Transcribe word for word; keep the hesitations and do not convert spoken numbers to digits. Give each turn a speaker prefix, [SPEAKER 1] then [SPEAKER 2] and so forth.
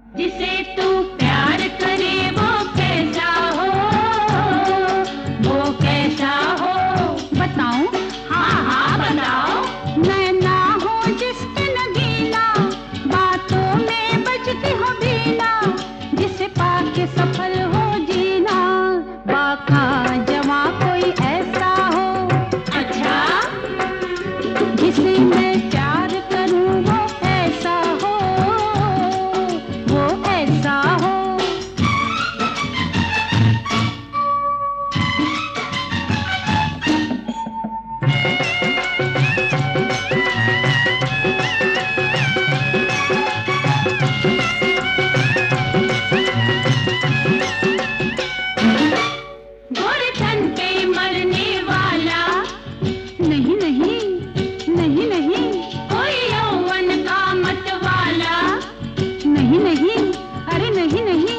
[SPEAKER 1] जिसे तू प्यार करे वो कैसा हो, वो कैसा हो
[SPEAKER 2] बताऊं?
[SPEAKER 1] हाँ हाँ बताओ।
[SPEAKER 2] मैं ना हूँ जिसके नगीना, बातों में बजती हो बीना, जिसे पाके सफल हो जीना, बाका जवां कोई ऐसा हो।
[SPEAKER 1] अच्छा,
[SPEAKER 2] जिसे मैं प्यार करूं वो ऐसा हो, वो ऐसा हो।
[SPEAKER 1] गोरे तन पे मरने वाला,
[SPEAKER 2] नहीं नहीं नहीं नहीं
[SPEAKER 1] कोई यौवन का मत वाला,
[SPEAKER 2] नहीं नहीं, अरे नहीं नहीं।